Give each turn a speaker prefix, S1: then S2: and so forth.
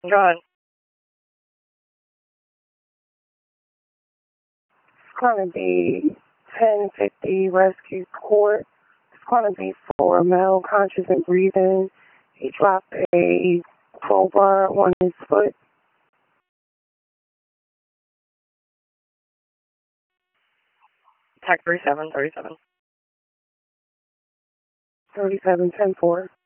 S1: John.
S2: It's going to be 1050 Rescue Court. It's going to be for a male conscious and breathing. He dropped a crowbar on his foot.
S1: Tech 3737.
S2: 3710-4.